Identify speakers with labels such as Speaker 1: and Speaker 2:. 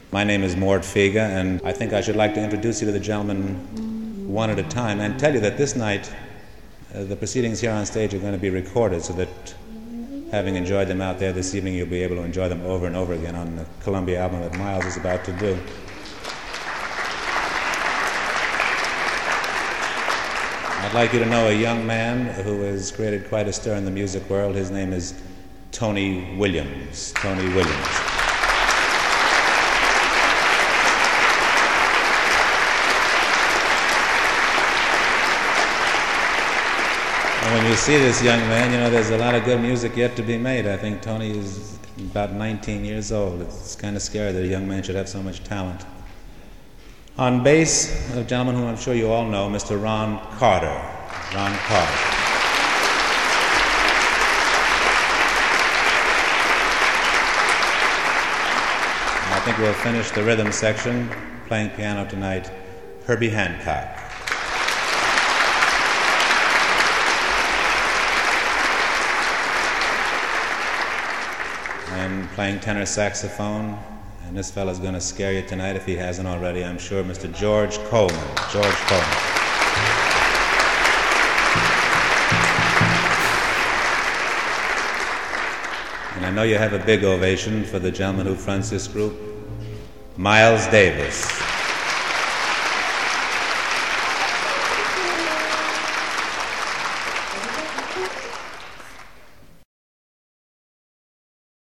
Speaker 1: My name is Mort Figa, and I think I should like to introduce you to the gentlemen one at a time and tell you that this night the proceedings here on stage are going to be recorded so that, having enjoyed them out there this evening, you'll be able to enjoy them over and over again on the Columbia album that Miles is about to do. I'd like you to know a young man who has created quite a stir in the music world. His name is Tony Williams. Tony Williams. And when you see this young man, you know there's a lot of good music yet to be made. I think Tony is about 19 years old. It's kind of scary that a young man should have so much talent. On bass, a gentleman whom I'm sure you all know, Mr. Ron Carter. Ron Carter. And I think we'll finish the rhythm section playing piano tonight, Herbie Hancock. And playing tenor saxophone, and this fella's going to scare you tonight if he hasn't already, I'm sure, Mr. George Coleman. George Coleman. And I know you have a big ovation for the gentleman who fronts this group, Miles Davis.